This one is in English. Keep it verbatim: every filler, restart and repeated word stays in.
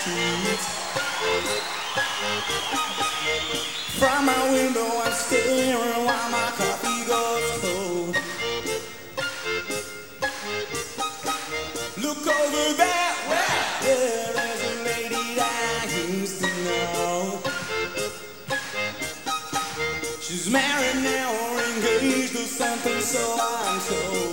street. From my window I'm staring while my coffee goes cold. Look over there, where there's a lady that I used to know. She's married now or engaged or something, so I'm told.